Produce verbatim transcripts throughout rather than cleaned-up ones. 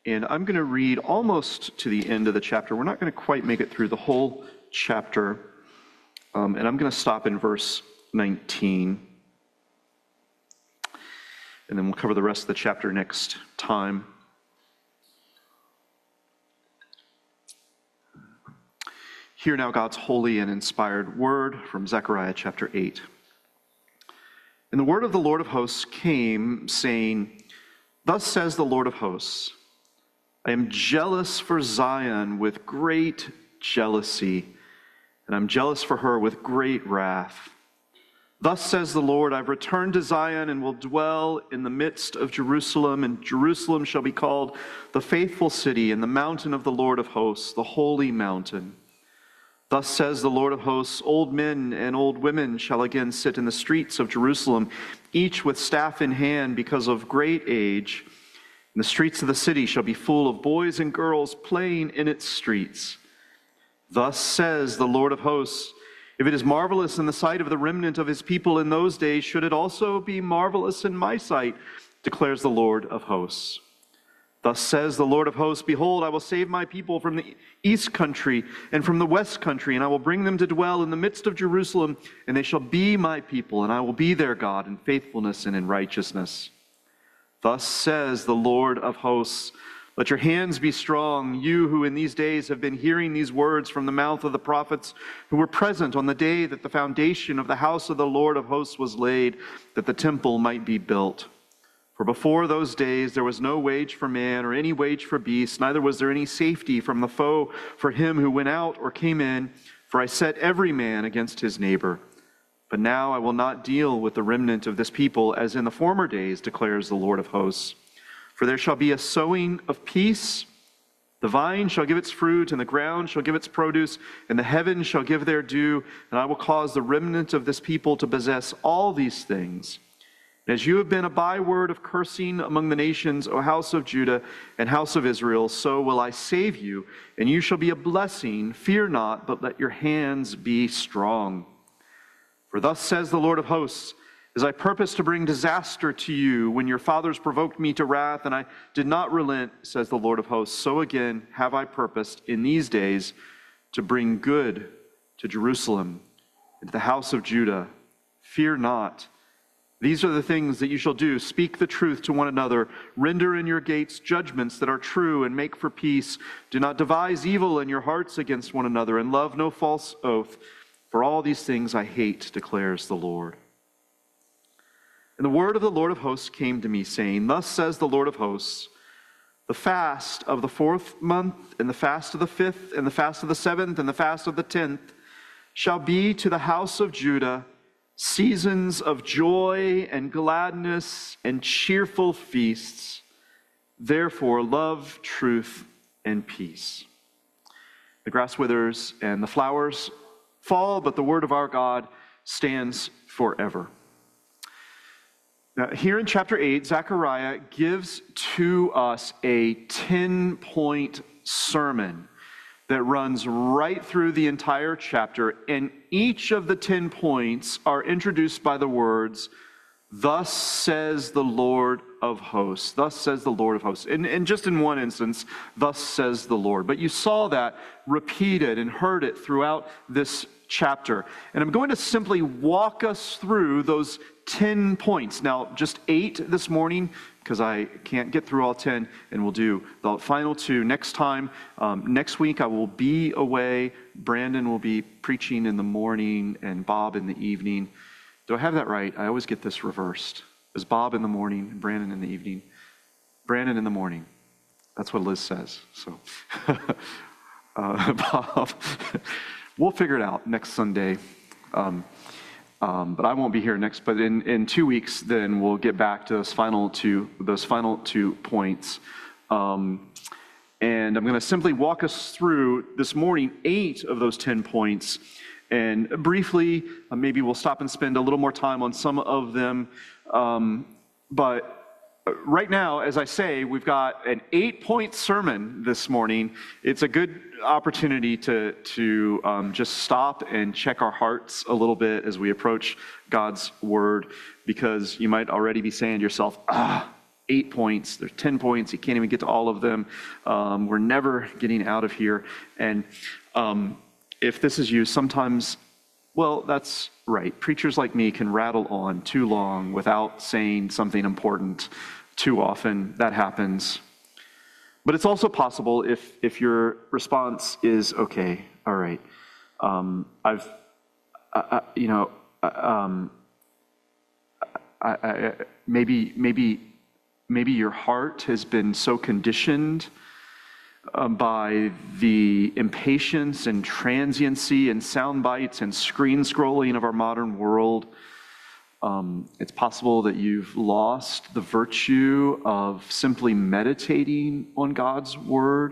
and I'm going to read almost to the end of the chapter. We're not going to quite make it through the whole chapter, um, and I'm going to stop in verse nineteen, and then we'll cover the rest of the chapter next time. Hear now God's holy and inspired word from Zechariah chapter eight. And the word of the Lord of hosts came, saying, Thus says the Lord of hosts, I am jealous for Zion with great jealousy, and I'm jealous for her with great wrath. Thus says the Lord, I've returned to Zion and will dwell in the midst of Jerusalem, and Jerusalem shall be called the faithful city and the mountain of the Lord of hosts, the holy mountain. Thus says the Lord of hosts, old men and old women shall again sit in the streets of Jerusalem, each with staff in hand because of great age. And the streets of the city shall be full of boys and girls playing in its streets. Thus says the Lord of hosts, if it is marvelous in the sight of the remnant of his people in those days, should it also be marvelous in my sight, declares the Lord of hosts. Thus says the Lord of hosts, Behold, I will save my people from the east country and from the west country, and I will bring them to dwell in the midst of Jerusalem, and they shall be my people, and I will be their God in faithfulness and in righteousness. Thus says the Lord of hosts, Let your hands be strong, you who in these days have been hearing these words from the mouth of the prophets who were present on the day that the foundation of the house of the Lord of hosts was laid, that the temple might be built. For before those days there was no wage for man or any wage for beast, neither was there any safety from the foe for him who went out or came in, for I set every man against his neighbor. But now I will not deal with the remnant of this people as in the former days, declares the Lord of hosts. For there shall be a sowing of peace, the vine shall give its fruit, and the ground shall give its produce, and the heavens shall give their due, and I will cause the remnant of this people to possess all these things. As you have been a byword of cursing among the nations, O house of Judah and house of Israel, so will I save you, and you shall be a blessing. Fear not, but let your hands be strong. For thus says the Lord of hosts, as I purpose to bring disaster to you when your fathers provoked me to wrath, and I did not relent, says the Lord of hosts, so again have I purposed in these days to bring good to Jerusalem and to the house of Judah. Fear not. These are the things that you shall do. Speak the truth to one another. Render in your gates judgments that are true, and make for peace. Do not devise evil in your hearts against one another, and love no false oath. For all these things I hate, declares the Lord. And the word of the Lord of hosts came to me, saying, Thus says the Lord of hosts, the fast of the fourth month, and the fast of the fifth, and the fast of the seventh, and the fast of the tenth shall be to the house of Judah seasons of joy and gladness and cheerful feasts. Therefore, love, truth, and peace. The grass withers and the flowers fall, but the word of our God stands forever. Now, here in chapter eight, Zechariah gives to us a ten-point sermon that runs right through the entire chapter, and each of the ten points are introduced by the words, Thus says the Lord of hosts. Thus says the Lord of hosts. And, and just in one instance, thus says the Lord. But you saw that repeated and heard it throughout this chapter. And I'm going to simply walk us through those ten points. Now, just eight this morning, because I can't get through all ten, and we'll do the final two next time. Um, next week, I will be away. Brandon will be preaching in the morning, and Bob in the evening. Do I have that right? I always get this reversed. Is Bob in the morning and Brandon in the evening? Brandon in the morning. That's what Liz says. So, uh, Bob, we'll figure it out next Sunday. Um, um, but I won't be here next. But in, in two weeks, then we'll get back to those final two those final two points. Um, and I'm going to simply walk us through this morning eight of those ten points. And briefly, uh, maybe we'll stop and spend a little more time on some of them. Um, but right now, as I say, we've got an eight-point sermon this morning. It's a good opportunity to, to um, just stop and check our hearts a little bit as we approach God's Word, because you might already be saying to yourself, ah, eight points, there's ten points, you can't even get to all of them. Um, we're never getting out of here. And um, if this is you, sometimes, well, that's right. Preachers like me can rattle on too long without saying something important too often. That happens. But it's also possible if if your response is, okay, all right, um, I've, I, I, you know, um, I, I, maybe maybe maybe your heart has been so conditioned um, by the impatience and transiency and sound bites and screen scrolling of our modern world. Um, it's possible that you've lost the virtue of simply meditating on God's word.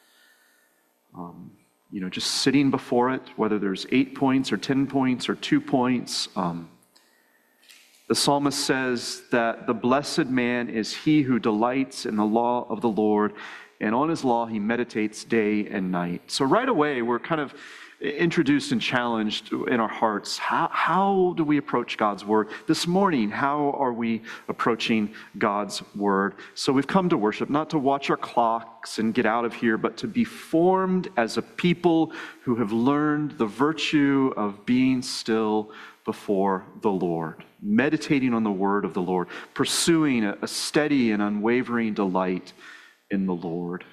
Um, you know, just sitting before it, whether there's eight points or ten points or two points. Um, the psalmist says that the blessed man is he who delights in the law of the Lord, and on his law he meditates day and night. So right away, we're kind of introduced and challenged in our hearts. How, how do we approach God's word? This morning, how are we approaching God's word? So we've come to worship, not to watch our clocks and get out of here, but to be formed as a people who have learned the virtue of being still before the Lord, meditating on the word of the Lord, pursuing a, a steady and unwavering delight in the Lord.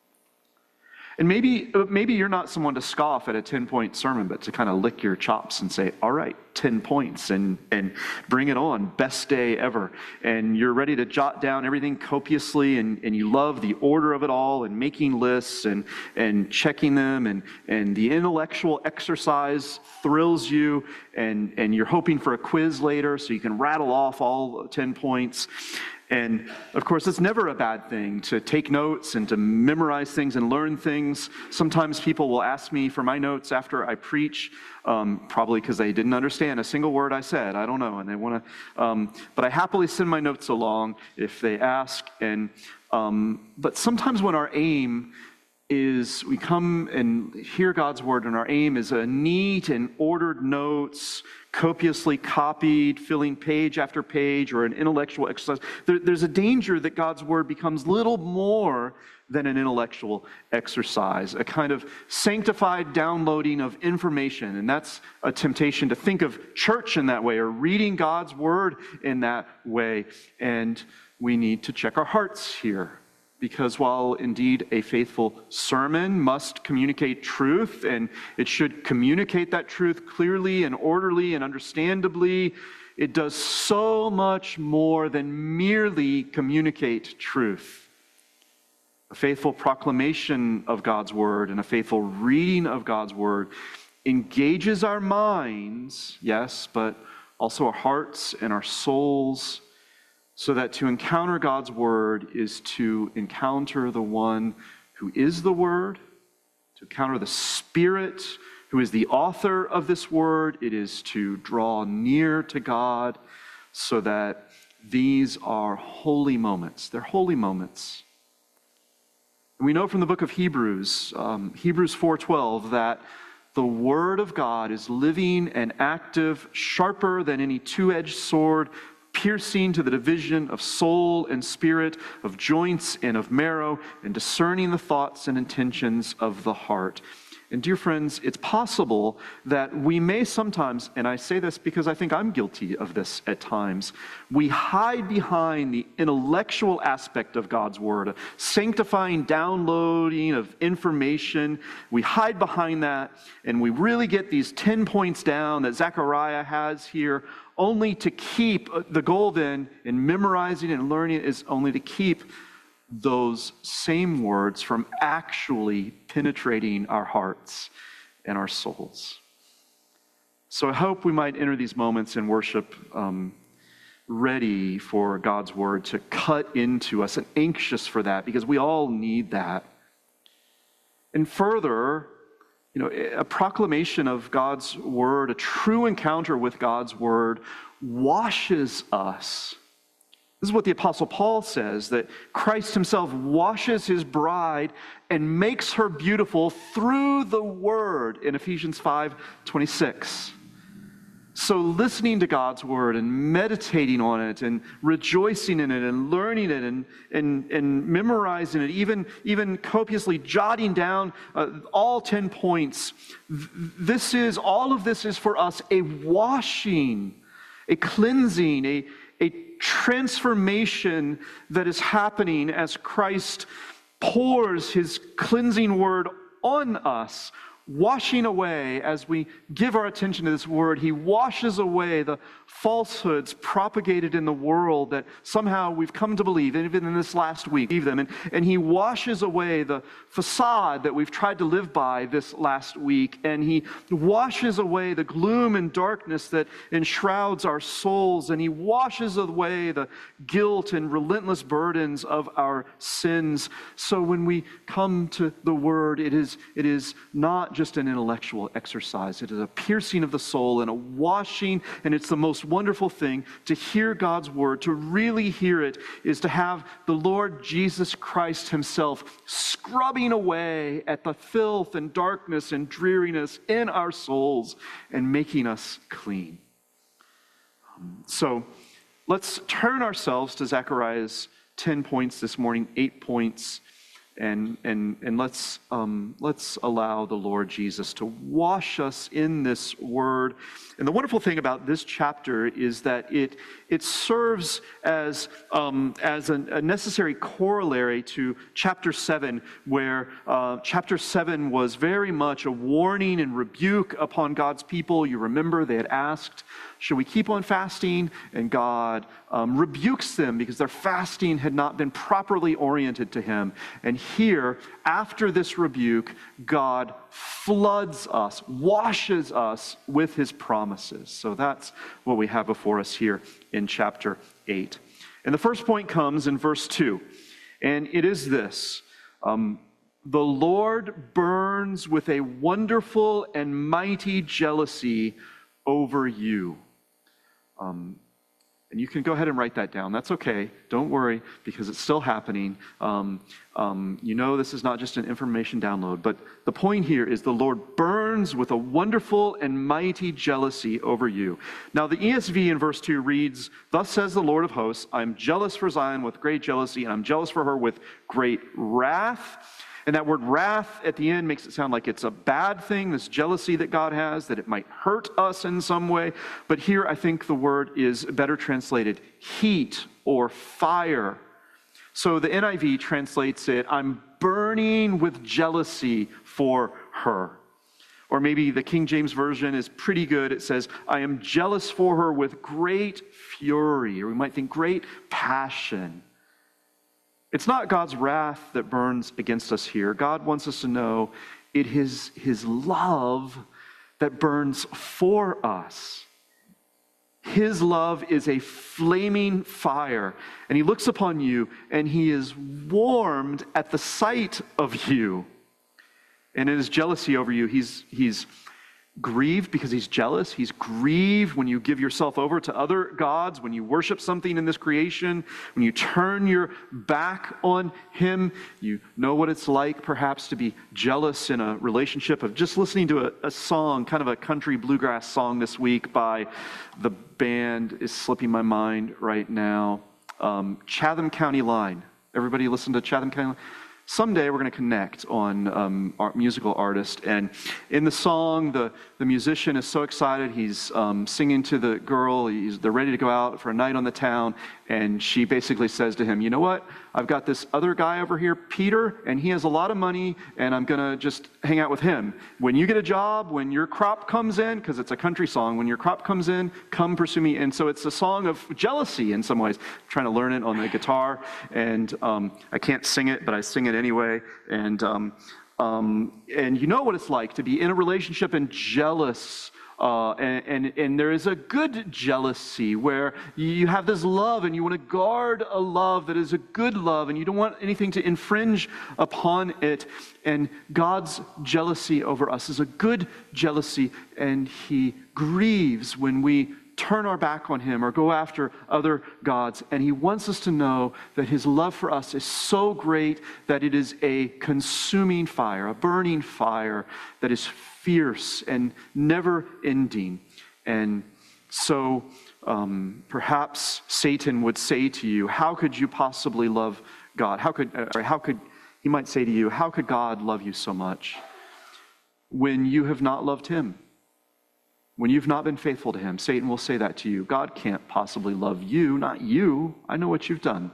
And maybe maybe you're not someone to scoff at a ten-point sermon, but to kind of lick your chops and say, all right, ten points, and, and bring it on, best day ever. And you're ready to jot down everything copiously, and, and you love the order of it all, and making lists, and, and checking them, and, and the intellectual exercise thrills you, and, and you're hoping for a quiz later so you can rattle off all ten points. And of course, it's never a bad thing to take notes and to memorize things and learn things. Sometimes people will ask me for my notes after I preach, um, probably because they didn't understand a single word I said. I don't know, and they want to. Um, but I happily send my notes along if they ask. And um, but sometimes when our aim is we come and hear God's word, and our aim is a neat and ordered notes, copiously copied, filling page after page, or an intellectual exercise. There, there's a danger that God's word becomes little more than an intellectual exercise, a kind of sanctified downloading of information. And that's a temptation to think of church in that way, or reading God's word in that way. And we need to check our hearts here. Because while indeed a faithful sermon must communicate truth, and it should communicate that truth clearly and orderly and understandably, it does so much more than merely communicate truth. A faithful proclamation of God's word and a faithful reading of God's word engages our minds, yes, but also our hearts and our souls, so that to encounter God's word is to encounter the one who is the word, to encounter the Spirit who is the author of this word. It is to draw near to God, so that these are holy moments. They're holy moments. And we know from the book of Hebrews, um, Hebrews four twelve, that the word of God is living and active, sharper than any two-edged sword, piercing to the division of soul and spirit, of joints and of marrow, and discerning the thoughts and intentions of the heart. And dear friends, it's possible that we may sometimes, and I say this because I think I'm guilty of this at times, we hide behind the intellectual aspect of God's word, a sanctifying downloading of information. We hide behind that, and we really get these ten points down that Zechariah has here, only to keep, the goal then in memorizing and learning is only to keep those same words from actually penetrating our hearts and our souls. So I hope we might enter these moments in worship um, ready for God's word to cut into us, and anxious for that, because we all need that. And further, you know, a proclamation of God's word, a true encounter with God's word, washes us. This is what the Apostle Paul says, that Christ himself washes his bride and makes her beautiful through the word in Ephesians five twenty-six. So listening to God's word and meditating on it and rejoicing in it and learning it and, and, and memorizing it, even, even copiously jotting down uh, all ten points, this is, all of this is for us a washing, a cleansing, a, a transformation that is happening as Christ pours his cleansing word on us, washing away, as we give our attention to this word, he washes away the falsehoods propagated in the world that somehow we've come to believe, even in this last week, them. And, and he washes away the facade that we've tried to live by this last week, and he washes away the gloom and darkness that enshrouds our souls, and he washes away the guilt and relentless burdens of our sins. So when we come to the word, it is, it is not just an intellectual exercise. It is a piercing of the soul and a washing, and it's the most wonderful thing to hear God's word. To really hear it is to have the Lord Jesus Christ himself scrubbing away at the filth and darkness and dreariness in our souls and making us clean. Um, so let's turn ourselves to Zechariah's ten points this morning, eight points. And, and, and let's, um, let's allow the Lord Jesus to wash us in this word. And the wonderful thing about this chapter is that it, it serves as, um, as a, a necessary corollary to chapter seven, where uh, chapter seven was very much a warning and rebuke upon God's people. You remember they had asked, should we keep on fasting? And God um, rebukes them because their fasting had not been properly oriented to him. And here, after this rebuke, God floods us, washes us with his promises. So that's what we have before us here in chapter eight. And the first point comes in verse two, and it is this: um, the Lord burns with a wonderful and mighty jealousy over you. Um, and you can go ahead and write that down. That's okay. Don't worry, because it's still happening. Um, um, you know this is not just an information download, but the point here is the Lord burns with a wonderful and mighty jealousy over you. Now, the E S V in verse two reads, "Thus says the Lord of hosts, I'm jealous for Zion with great jealousy, and I'm jealous for her with great wrath." And that word wrath at the end makes it sound like it's a bad thing, this jealousy that God has, that it might hurt us in some way. But here I think the word is better translated heat or fire. So the N I V translates it, I'm burning with jealousy for her. Or maybe the King James Version is pretty good. It says, I am jealous for her with great fury. Or we might think great passion. It's not God's wrath that burns against us here. God wants us to know it is his love that burns for us. His love is a flaming fire, and he looks upon you, and he is warmed at the sight of you. And in his jealousy over you, he's, he's grieved because he's jealous. He's grieved when you give yourself over to other gods, when you worship something in this creation, when you turn your back on him. You know what it's like perhaps to be jealous in a relationship of just listening to a, a song, kind of a country bluegrass song this week by the band is slipping my mind right now. Um, Chatham County Line. Everybody listen to Chatham County Line? Someday we're going to connect on um, our musical artist, and in the song, the, the musician is so excited. He's um, singing to the girl. He's, they're ready to go out for a night on the town, and she basically says to him, you know what? I've got this other guy over here, Peter, and he has a lot of money, and I'm going to just hang out with him. When you get a job, when your crop comes in, because it's a country song, when your crop comes in, come pursue me. And so it's a song of jealousy in some ways. I'm trying to learn it on the guitar, and um, I can't sing it, but I sing it anyway. And um, um, and you know what it's like to be in a relationship and jealous. Uh, and, and, and there is a good jealousy where you have this love and you want to guard a love that is a good love and you don't want anything to infringe upon it. And God's jealousy over us is a good jealousy, and he grieves when we turn our back on him or go after other gods. And he wants us to know that his love for us is so great that it is a consuming fire, a burning fire that is fierce and never ending. And So um, perhaps Satan would say to you, how could you possibly love God? How could, uh, how could, he might say to you, how could God love you so much when you have not loved him? When you've not been faithful to him, Satan will say that to you. God can't possibly love you, not you. I know what you've done.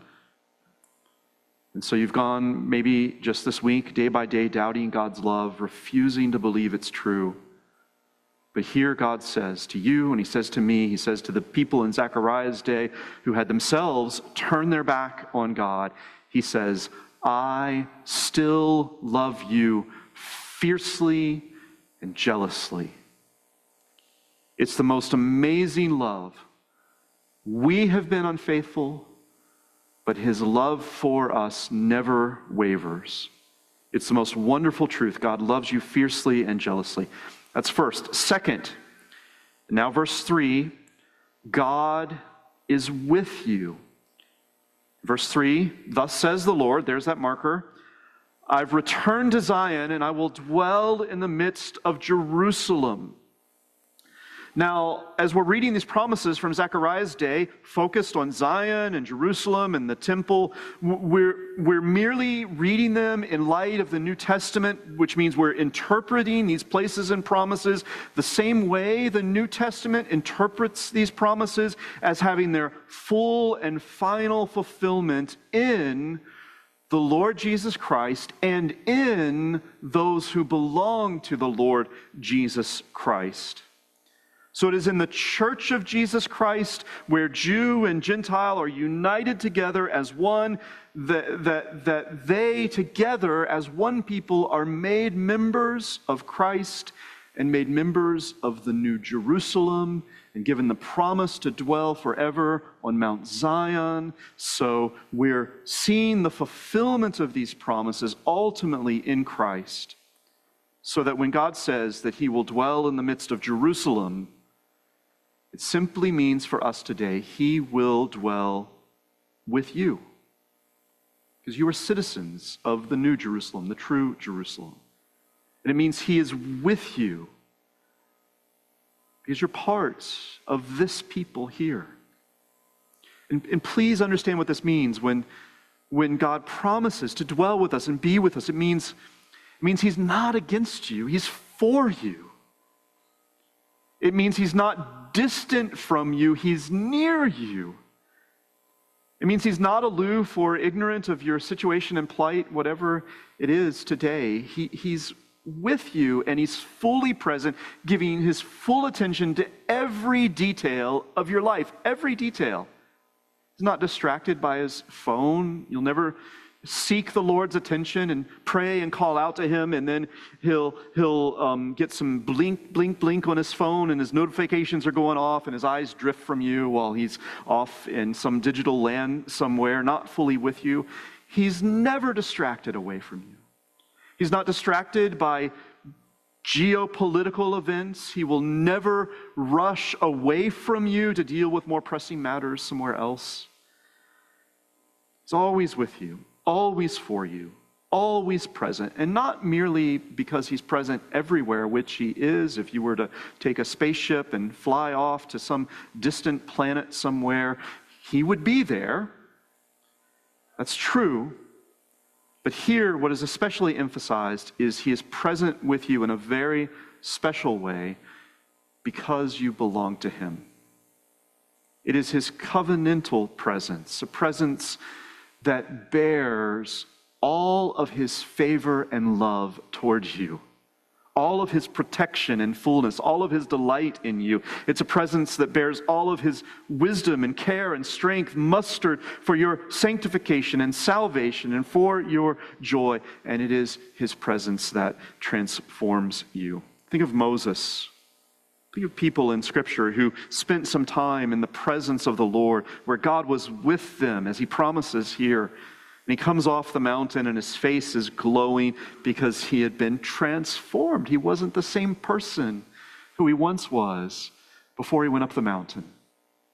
And so you've gone maybe just this week, day by day, doubting God's love, refusing to believe it's true. But here God says to you, and he says to me, he says to the people in Zechariah's day who had themselves turned their back on God, he says, I still love you fiercely and jealously. It's the most amazing love. We have been unfaithful, but his love for us never wavers. It's the most wonderful truth. God loves you fiercely and jealously. That's first. Second, now verse three, God is with you. Verse three, thus says the Lord, there's that marker, I've returned to Zion and I will dwell in the midst of Jerusalem. Now, as we're reading these promises from Zechariah's day, focused on Zion and Jerusalem and the temple, we're, we're merely reading them in light of the New Testament, which means we're interpreting these places and promises the same way the New Testament interprets these promises, as having their full and final fulfillment in the Lord Jesus Christ and in those who belong to the Lord Jesus Christ. So it is in the church of Jesus Christ, where Jew and Gentile are united together as one, that, that, that they together as one people are made members of Christ and made members of the New Jerusalem and given the promise to dwell forever on Mount Zion. So we're seeing the fulfillment of these promises ultimately in Christ, so that when God says that he will dwell in the midst of Jerusalem, it simply means for us today, he will dwell with you. Because you are citizens of the New Jerusalem, the true Jerusalem. And it means he is with you. Because you're part of this people here. And, and please understand what this means when, when God promises to dwell with us and be with us. It means, it means he's not against you, he's for you. It means he's not distant from you, he's near you. It means he's not aloof or ignorant of your situation and plight, whatever it is today. He, he's with you and he's fully present, giving his full attention to every detail of your life, every detail. He's not distracted by his phone. You'll never seek the Lord's attention and pray and call out to him, and then he'll he'll um, get some blink, blink, blink on his phone, and his notifications are going off, and his eyes drift from you while he's off in some digital land somewhere, not fully with you. He's never distracted away from you. He's not distracted by geopolitical events. He will never rush away from you to deal with more pressing matters somewhere else. He's always with you, always for you, always present, and not merely because he's present everywhere, which he is. If you were to take a spaceship and fly off to some distant planet somewhere, he would be there. That's true. But here, what is especially emphasized is he is present with you in a very special way because you belong to him. It is his covenantal presence, a presence that bears all of his favor and love towards you, all of his protection and fullness, all of his delight in you. It's a presence that bears all of his wisdom and care and strength mustered for your sanctification and salvation and for your joy. And it is his presence that transforms you. Think of Moses. Think of people in Scripture who spent some time in the presence of the Lord, where God was with them, as he promises here. And he comes off the mountain and his face is glowing because he had been transformed. He wasn't the same person who he once was before he went up the mountain.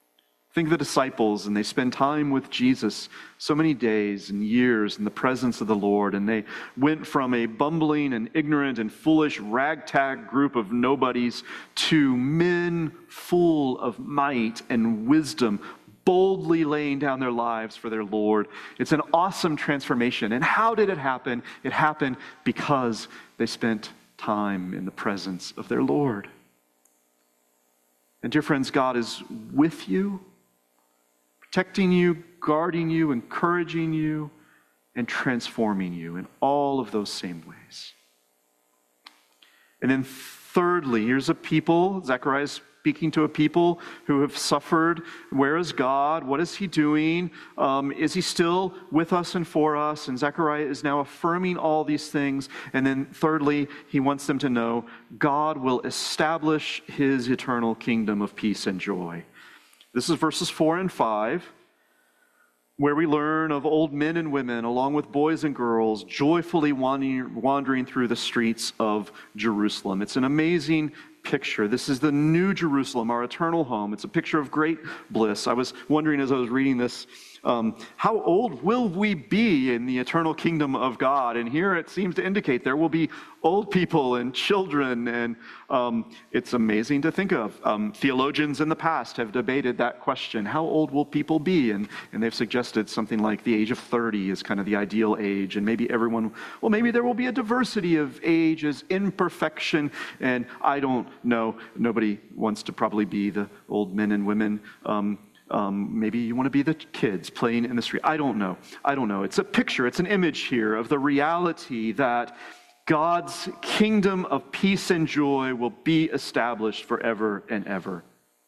Think of the disciples, and they spend time with Jesus so many days and years in the presence of the Lord, and they went from a bumbling and ignorant and foolish ragtag group of nobodies to men full of might and wisdom, boldly laying down their lives for their Lord. It's an awesome transformation. And how did it happen? It happened because they spent time in the presence of their Lord. And dear friends, God is with you, protecting you, guarding you, encouraging you, and transforming you in all of those same ways. And then thirdly, here's a people, Zechariah is speaking to a people who have suffered. Where is God? What is he doing? Um, is he still with us and for us? And Zechariah is now affirming all these things. And then thirdly, he wants them to know God will establish his eternal kingdom of peace and joy. This is verses four and five, where we learn of old men and women, along with boys and girls, joyfully wandering, wandering through the streets of Jerusalem. It's an amazing picture. This is the new Jerusalem, our eternal home. It's a picture of great bliss. I was wondering as I was reading this, um, how old will we be in the eternal kingdom of God? And here it seems to indicate there will be old people and children, and um, it's amazing to think of. Um, theologians in the past have debated that question. How old will people be? And, and they've suggested something like the age of thirty is kind of the ideal age, and maybe everyone, well, maybe there will be a diversity of ages, imperfection, and I don't know. Nobody wants to probably be the old men and women. Um, Um, maybe you want to be the kids playing in the street. I don't know. I don't know. It's a picture, it's an image here of the reality that God's kingdom of peace and joy will be established forever and ever.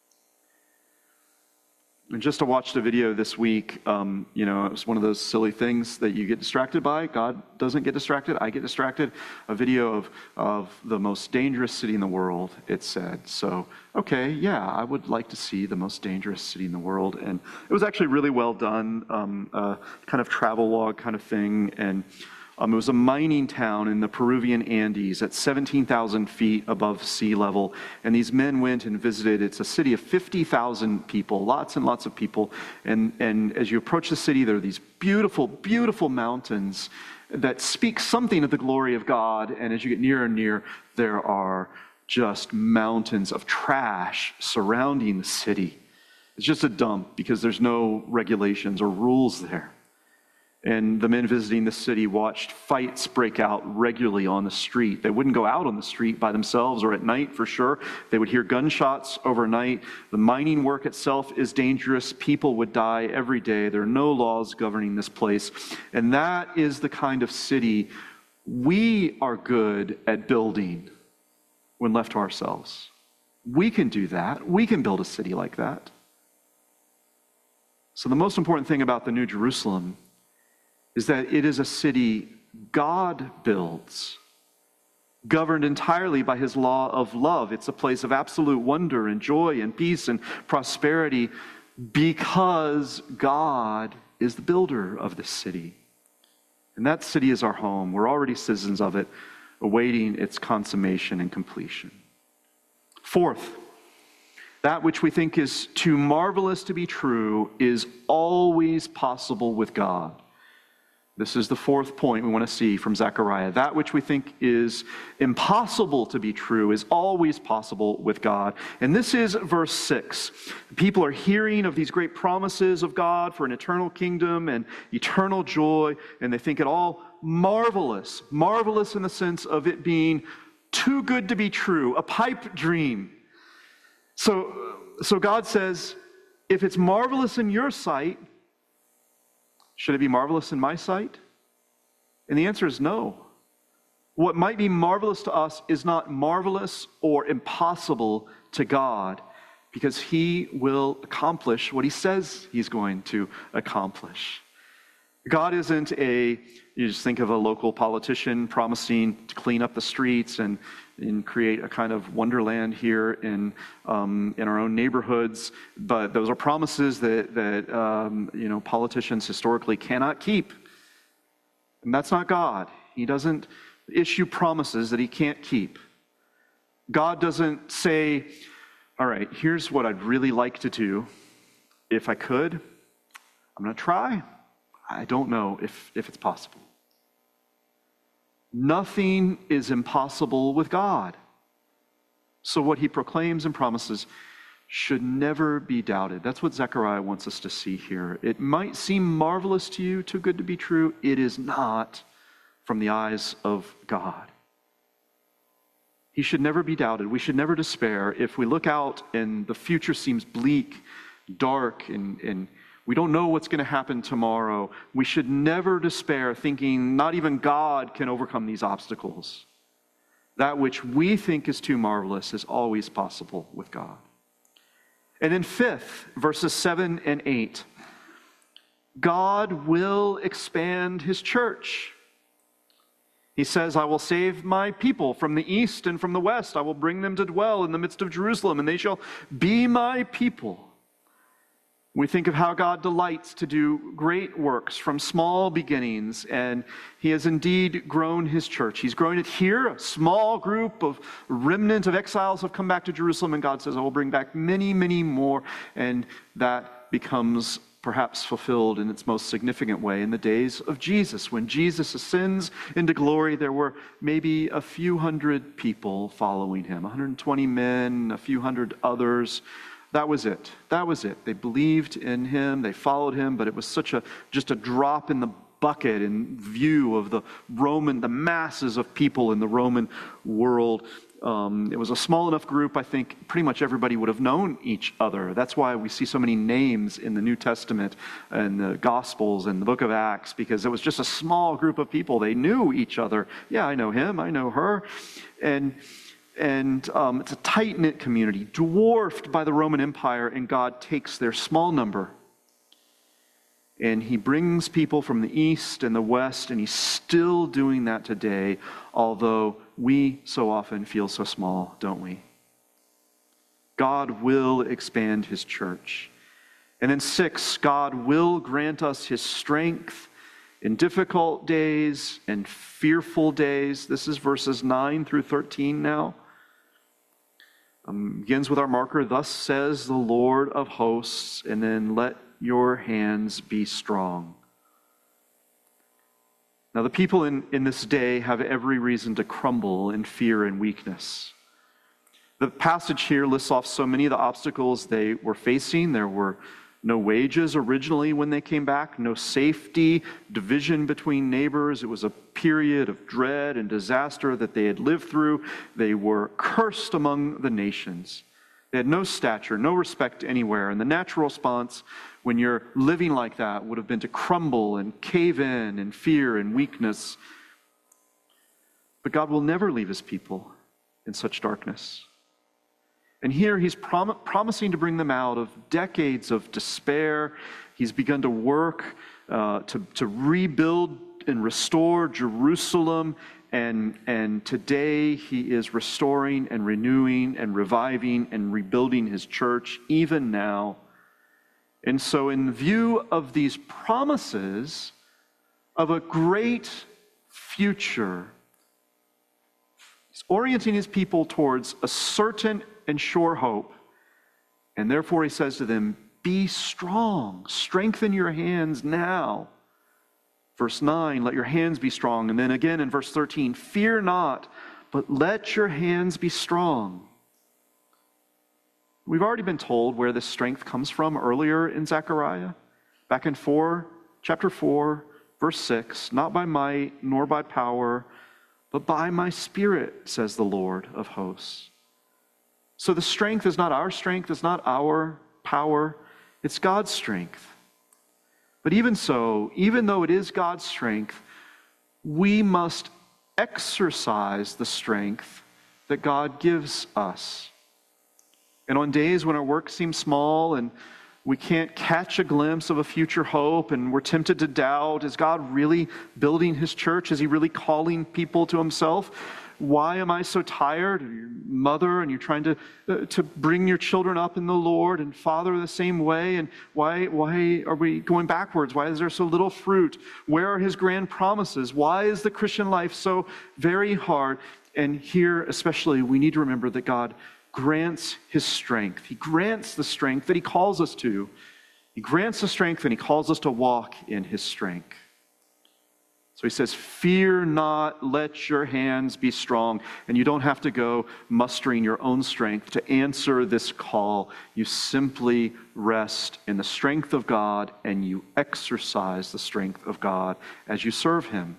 And just to watch the video this week, um, you know, it was one of those silly things that you get distracted by. God doesn't get distracted. I get distracted. A video of, of the most dangerous city in the world, it said. So, okay, yeah, I would like to see the most dangerous city in the world. And it was actually really well done, um, uh, kind of travel log kind of thing. And Um, it was a mining town in the Peruvian Andes at seventeen thousand feet above sea level. And these men went and visited. It's a city of fifty thousand people, lots and lots of people. And, and as you approach the city, there are these beautiful, beautiful mountains that speak something of the glory of God. And as you get nearer and near, there are just mountains of trash surrounding the city. It's just a dump because there's no regulations or rules there. And the men visiting the city watched fights break out regularly on the street. They wouldn't go out on the street by themselves or at night for sure. They would hear gunshots overnight. The mining work itself is dangerous. People would die every day. There are no laws governing this place. And that is the kind of city we are good at building when left to ourselves. We can do that. We can build a city like that. So the most important thing about the New Jerusalem is that it is a city God builds, governed entirely by his law of love. It's a place of absolute wonder and joy and peace and prosperity because God is the builder of this city. And that city is our home. We're already citizens of it, awaiting its consummation and completion. Fourth, that which we think is too marvelous to be true is always possible with God. This is the fourth point we want to see from Zechariah. That which we think is impossible to be true is always possible with God. And this is verse six. People are hearing of these great promises of God for an eternal kingdom and eternal joy, and they think it all marvelous. Marvelous in the sense of it being too good to be true, a pipe dream. So, so God says, if it's marvelous in your sight, should it be marvelous in my sight? And the answer is no. What might be marvelous to us is not marvelous or impossible to God, because he will accomplish what he says he's going to accomplish. God isn't a, you just think of a local politician promising to clean up the streets and, and create a kind of wonderland here in um, in our own neighborhoods, but those are promises that, that um, you know, politicians historically cannot keep. And that's not God. He doesn't issue promises that he can't keep. God doesn't say, all right, here's what I'd really like to do. if I could, I'm going to try. I don't know if, if it's possible. Nothing is impossible with God. So what he proclaims and promises should never be doubted. That's what Zechariah wants us to see here. It might seem marvelous to you, too good to be true. It is not from the eyes of God. He should never be doubted. We should never despair. If we look out and the future seems bleak, dark, and, and we don't know what's going to happen tomorrow, we should never despair, thinking not even God can overcome these obstacles. That which we think is too marvelous is always possible with God. And then fifth, verses seven and eight, God will expand his church. He says, I will save my people from the east and from the west. I will bring them to dwell in the midst of Jerusalem, and they shall be my people. We think of how God delights to do great works from small beginnings, and he has indeed grown his church. He's grown it here. A small group of remnant of exiles have come back to Jerusalem, and God says, I will bring back many, many more. And that becomes perhaps fulfilled in its most significant way in the days of Jesus. When Jesus ascends into glory, there were maybe a few hundred people following him, one hundred twenty men, a few hundred others. That was it. That was it. They believed in him. They followed him, but it was such a just a drop in the bucket in view of the Roman, the masses of people in the Roman world. Um, it was a small enough group, I think pretty much everybody would have known each other. That's why we see so many names in the New Testament and the Gospels and the book of Acts, because it was just a small group of people. They knew each other. Yeah, I know him. I know her. And And um, it's a tight-knit community, dwarfed by the Roman Empire, and God takes their small number, and he brings people from the east and the west, and he's still doing that today, although we so often feel so small, don't we? God will expand his church. And then six, God will grant us his strength in difficult days and fearful days. This is verses nine through thirteen now. Um, begins with our marker, thus says the Lord of hosts, and then let your hands be strong. Now the people in, in this day have every reason to crumble in fear and weakness. The passage here lists off so many of the obstacles they were facing. There were no wages originally when they came back, no safety, division between neighbors. It was a period of dread and disaster that they had lived through. They were cursed among the nations. They had no stature, no respect anywhere. And the natural response when you're living like that would have been to crumble and cave in in fear and weakness. But God will never leave his people in such darkness. And here he's prom- promising to bring them out of decades of despair. He's begun to work uh, to, to rebuild and restore Jerusalem. And, and today he is restoring and renewing and reviving and rebuilding his church, even now. And so in view of these promises of a great future, he's orienting his people towards a certain and sure hope. And therefore he says to them, be strong, strengthen your hands now. Verse nine, let your hands be strong. And then again in verse thirteen, fear not, but let your hands be strong. We've already been told where this strength comes from earlier in Zechariah. Back in four, chapter four, verse six, not by might nor by power, but by my spirit, says the Lord of hosts. So the strength is not our strength, it's not our power, it's God's strength. But even so, even though it is God's strength, we must exercise the strength that God gives us. And on days when our work seems small and we can't catch a glimpse of a future hope and we're tempted to doubt, is God really building his church? Is he really calling people to himself? Why am I so tired? Your mother, and you're trying to uh, to bring your children up in the Lord, and father the same way. And why why are we going backwards? Why is there so little fruit? Where are his grand promises? Why is the Christian life so very hard? And here especially, we need to remember that God grants his strength. He grants the strength that he calls us to. He grants the strength and he calls us to walk in his strength. So he says, fear not, let your hands be strong. And you don't have to go mustering your own strength to answer this call. You simply rest in the strength of God and you exercise the strength of God as you serve him.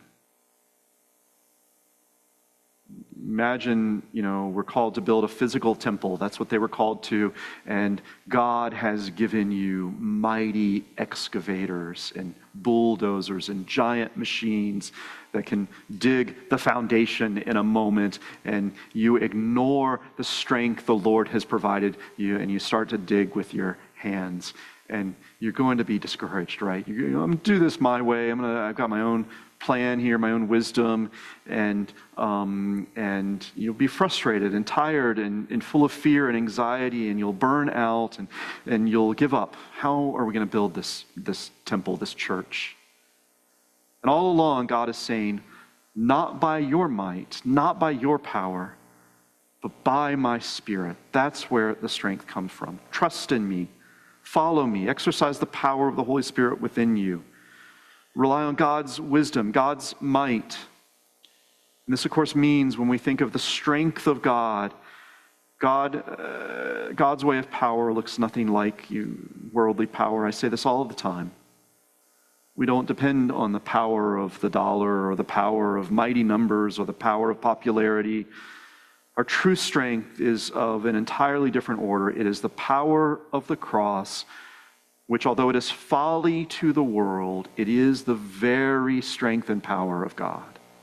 Imagine, you know, we're called to build a physical temple. That's what they were called to. And God has given you mighty excavators and bulldozers and giant machines that can dig the foundation in a moment. And you ignore the strength the Lord has provided you and you start to dig with your hands. And you're going to be discouraged, right? You're, I'm going to do this my way. I'm gonna, I've got my own plan here, my own wisdom, and um, and you'll be frustrated and tired and, and full of fear and anxiety, and you'll burn out and, and you'll give up. How are we going to build this, this temple, this church? And all along, God is saying, not by your might, not by your power, but by my Spirit. That's where the strength comes from. Trust in me. Follow me. Exercise the power of the Holy Spirit within you. Rely on God's wisdom, God's might. And this, of course, means when we think of the strength of God, God, uh, God's way of power looks nothing like you, worldly power. I say this all the time. We don't depend on the power of the dollar or the power of mighty numbers or the power of popularity. Our true strength is of an entirely different order. It is the power of the cross, which, although it is folly to the world, it is the very strength and power of God.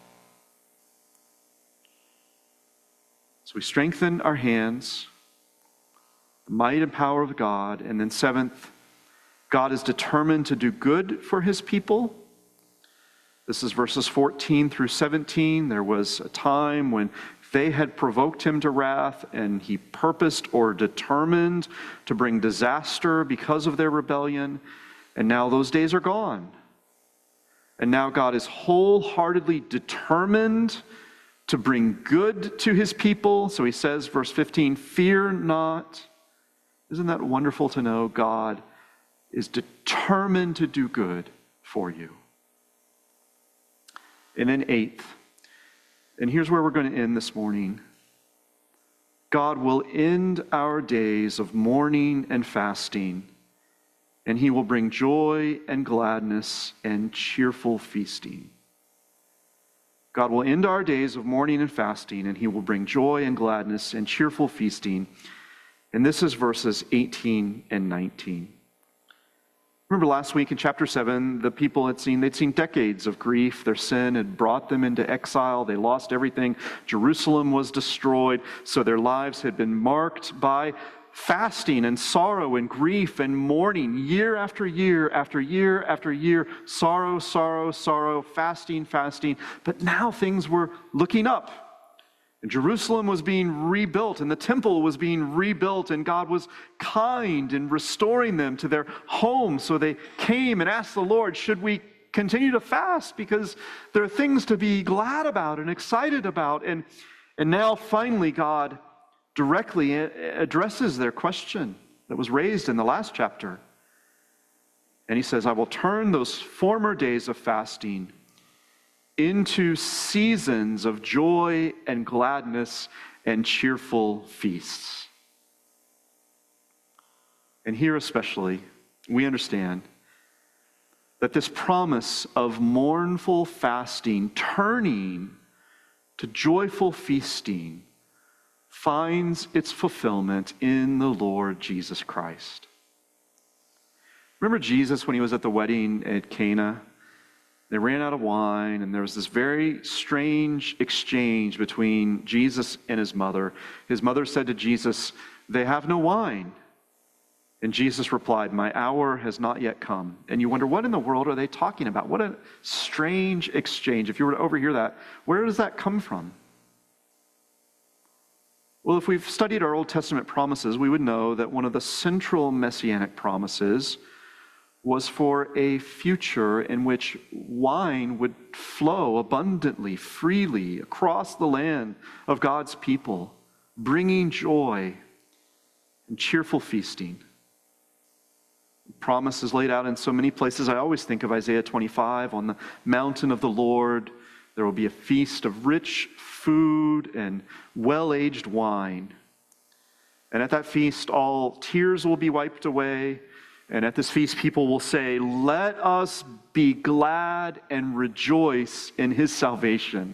So we strengthen our hands, the might and power of God. And then seventh, God is determined to do good for his people. This is verses fourteen through seventeen. There was a time when they had provoked him to wrath, and he purposed or determined to bring disaster because of their rebellion. And now those days are gone. And now God is wholeheartedly determined to bring good to his people. So he says, verse fifteen, fear not. Isn't that wonderful to know? God is determined to do good for you. And then eighth, and here's where we're going to end this morning. God will end our days of mourning and fasting, and he will bring joy and gladness and cheerful feasting. God will end our days of mourning and fasting, and he will bring joy and gladness and cheerful feasting. And this is verses eighteen and nineteen. Remember last week in chapter seven, the people had seen, they'd seen decades of grief. Their sin had brought them into exile. They lost everything. Jerusalem was destroyed. So their lives had been marked by fasting and sorrow and grief and mourning year after year after year after year. Sorrow, sorrow, sorrow, fasting, fasting. But now things were looking up. And Jerusalem was being rebuilt, and the temple was being rebuilt, and God was kind in restoring them to their home. So they came and asked the Lord, should we continue to fast? Because there are things to be glad about and excited about. And, and now finally God directly addresses their question that was raised in the last chapter. And he says, I will turn those former days of fasting into seasons of joy and gladness and cheerful feasts. And here especially, we understand that this promise of mournful fasting turning to joyful feasting finds its fulfillment in the Lord Jesus Christ. Remember Jesus when he was at the wedding at Cana? They ran out of wine, and there was this very strange exchange between Jesus and his mother. His mother said to Jesus, they have no wine. And Jesus replied, my hour has not yet come. And you wonder, what in the world are they talking about? What a strange exchange. If you were to overhear that, where does that come from? Well, if we've studied our Old Testament promises, we would know that one of the central messianic promises was for a future in which wine would flow abundantly, freely across the land of God's people, bringing joy and cheerful feasting. promise is laid out in so many places. I always think of Isaiah twenty-five, on the mountain of the Lord, there will be a feast of rich food and well-aged wine. And at that feast, all tears will be wiped away. And at this feast, people will say, "Let us be glad and rejoice in his salvation."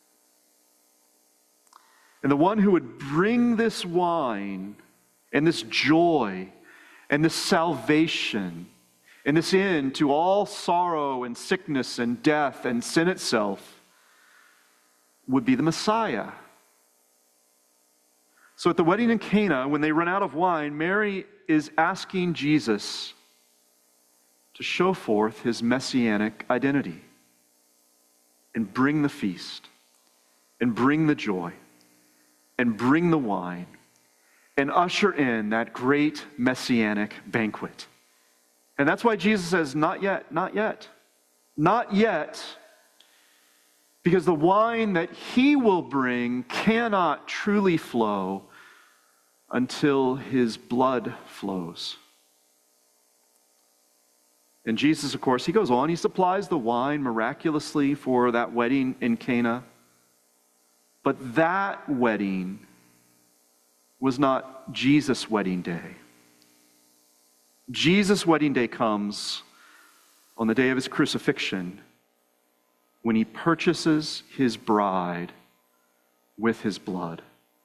And the one who would bring this wine and this joy and this salvation and this end to all sorrow and sickness and death and sin itself would be the Messiah. So at the wedding in Cana, when they run out of wine, Mary is asking Jesus to show forth his messianic identity and bring the feast and bring the joy and bring the wine and usher in that great messianic banquet. And that's why Jesus says, not yet, not yet, not yet, because the wine that he will bring cannot truly flow until his blood flows. And Jesus, of course, he goes on, he supplies the wine miraculously for that wedding in Cana. But that wedding was not Jesus' wedding day. Jesus' wedding day comes on the day of his crucifixion, when he purchases his bride with his blood.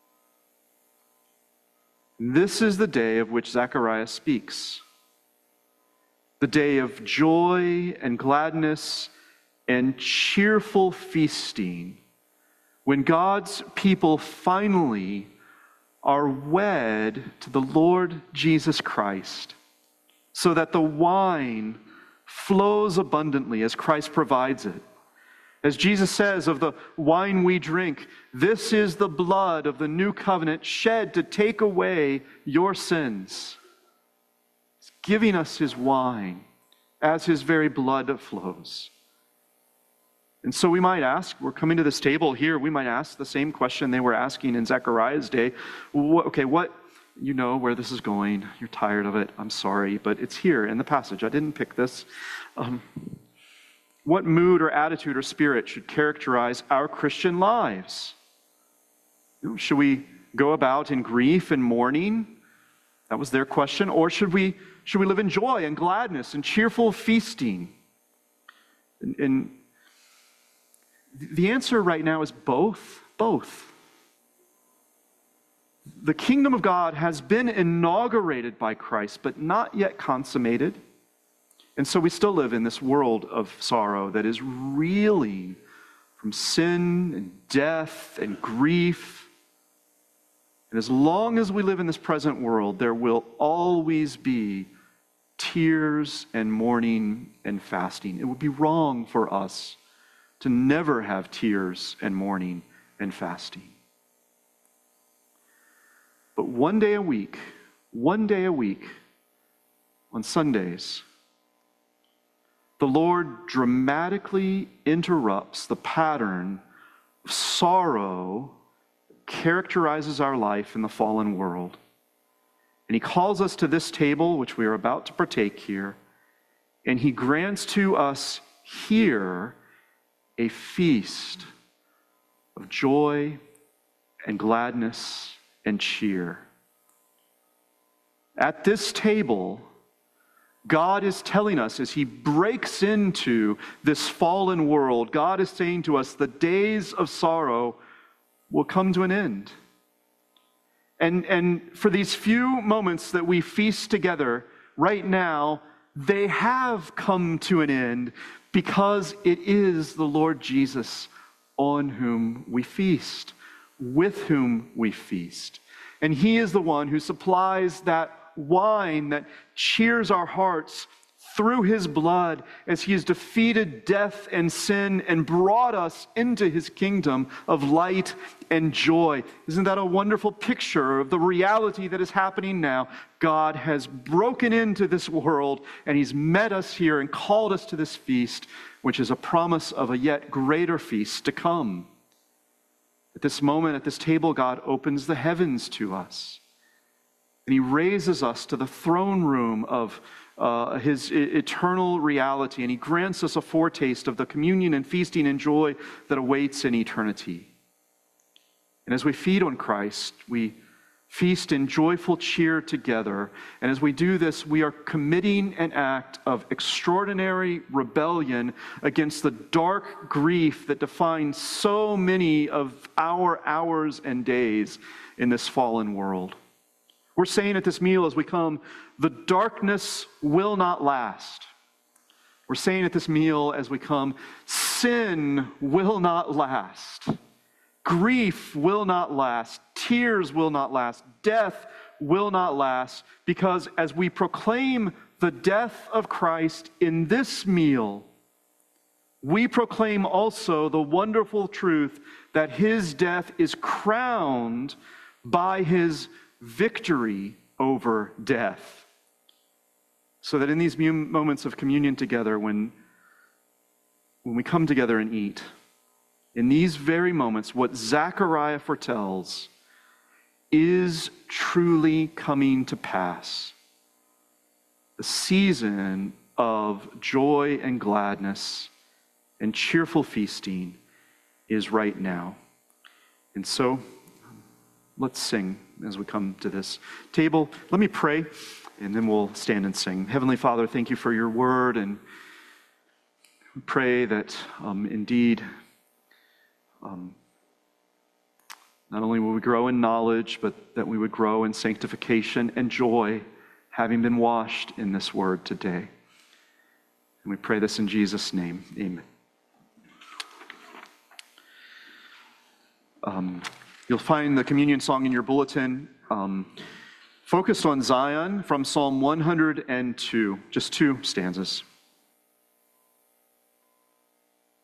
This is the day of which Zechariah speaks. The day of joy and gladness and cheerful feasting, when God's people finally are wed to the Lord Jesus Christ, so that the wine flows abundantly as Christ provides it. As Jesus says of the wine we drink, "This is the blood of the new covenant shed to take away your sins." He's giving us his wine as his very blood flows. And so we might ask, we're coming to this table here, we might ask the same question they were asking in Zechariah's day. What, okay, what, you know where this is going. You're tired of it. I'm sorry, but it's here in the passage. I didn't pick this. Um, what mood or attitude or spirit should characterize our Christian lives? Should we go about in grief and mourning? That was their question. Or should we, should we live in joy and gladness and cheerful feasting? And, and the answer right now is both. Both. The kingdom of God has been inaugurated by Christ, but not yet consummated. And so we still live in this world of sorrow that is reeling from sin and death and grief. And as long as we live in this present world, there will always be tears and mourning and fasting. It would be wrong for us to never have tears and mourning and fasting. But one day a week, one day a week, on Sundays, the Lord dramatically interrupts the pattern of sorrow that characterizes our life in the fallen world. And he calls us to this table, which we are about to partake here, and he grants to us here a feast of joy and gladness and cheer. At this table, God is telling us as he breaks into this fallen world, God is saying to us, the days of sorrow will come to an end. And, and for these few moments that we feast together right now, they have come to an end because it is the Lord Jesus on whom we feast, with whom we feast. And he is the one who supplies that wine that cheers our hearts through his blood as he has defeated death and sin and brought us into his kingdom of light and joy. Isn't that a wonderful picture of the reality that is happening now? God has broken into this world and he's met us here and called us to this feast, which is a promise of a yet greater feast to come. At this moment, at this table, God opens the heavens to us. And he raises us to the throne room of uh, his eternal reality, and he grants us a foretaste of the communion and feasting and joy that awaits in eternity. And as we feed on Christ, we feast in joyful cheer together. And as we do this, we are committing an act of extraordinary rebellion against the dark grief that defines so many of our hours and days in this fallen world. We're saying at this meal as we come, the darkness will not last. We're saying at this meal as we come, sin will not last. Grief will not last. Tears will not last. Death will not last. Because as we proclaim the death of Christ in this meal, we proclaim also the wonderful truth that his death is crowned by his victory over death. So that in these moments of communion together, when, when we come together and eat, in these very moments, what Zechariah foretells is truly coming to pass. The season of joy and gladness and cheerful feasting is right now. And so, let's sing as we come to this table. Let me pray, and then we'll stand and sing. Heavenly Father, thank you for your word, and we pray that um, indeed, Um, not only will we grow in knowledge, but that we would grow in sanctification and joy, having been washed in this word today. And we pray this in Jesus' name. Amen. Um, you'll find the communion song in your bulletin, um, focused on Zion from Psalm one hundred two, just two stanzas.